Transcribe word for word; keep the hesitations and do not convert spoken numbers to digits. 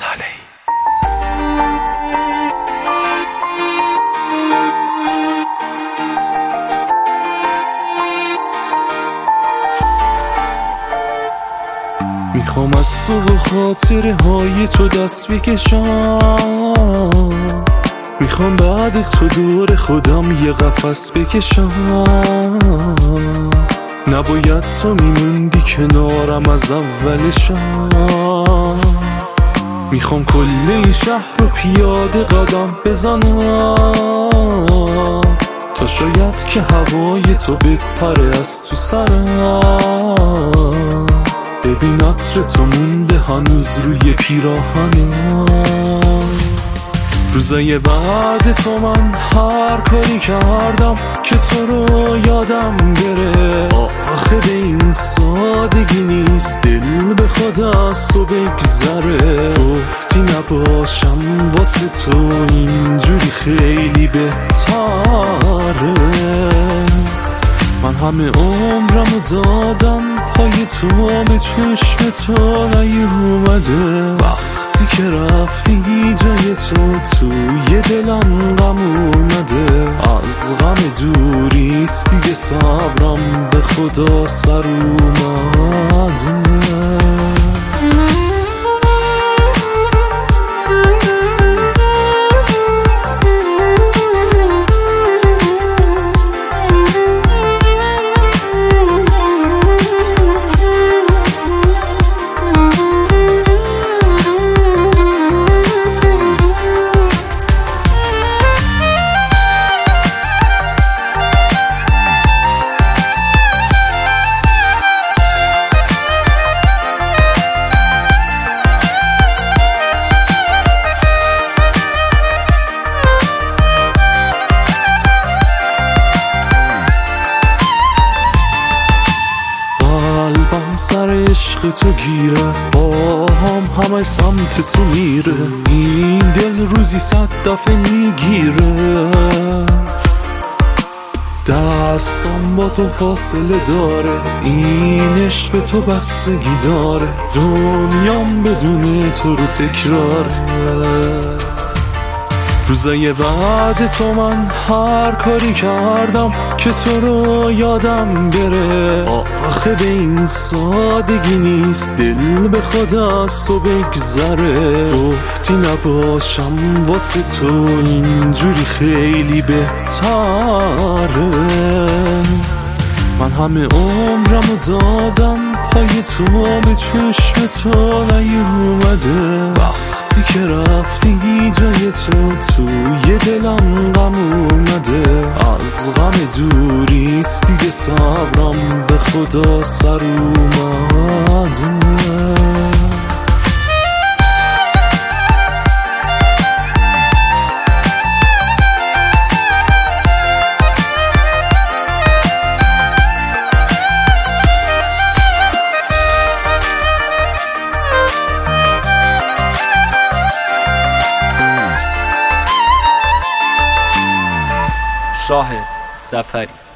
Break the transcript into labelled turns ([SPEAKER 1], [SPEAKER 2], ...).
[SPEAKER 1] صالحی. میخوام از تو و خاطره های تو دست بکشم، میخوام بعد تو دور خودم یه قفس بکشم. نباید تو میموندی کنارم از اولشم. میخوام کل این شهر رو پیاده قدم بزنم تا شاید که هوای تو بپره از تو سرم. ببین عطر تو مونده هنوز روی پیراهنم. روزای بعد تو من هر کاری کردم که تو رو یادم بره. آخه به این سادگی نیست دل به خود از تو بگذره. گفتی نباشم واسه تو اینجوری خیلی بهتره. من همه عمرمو دادم پای تو به چشم تو نیومده. وقتی که رفتی جای تو توی دلم غم اومده. از غم دوریت دیگه صبرم به خدا سر اومده. قلبم سر عشق تو گیره، باهم همه سمت تو میره. این دل روزی صد دفعه میگیره. دستم با تو فاصله داره، این عشق به تو بستگی داره. دنیام بدون تو رو تکراره. روزای بعد تو من هر کاری کردم که تو رو یادم بره. آخه به این سادگی نیست دل به خود از تو بگذره. گفتی نباشم واسه تو اینجوری خیلی بهتره. من همه عمرمو دادم پای تو به چشم تو نیومده. وقتی که رفتی جای تو توی دلم غم اومده. از غم دوریت دیگه صبرم به خدا سر اومده.
[SPEAKER 2] شاهد سفری.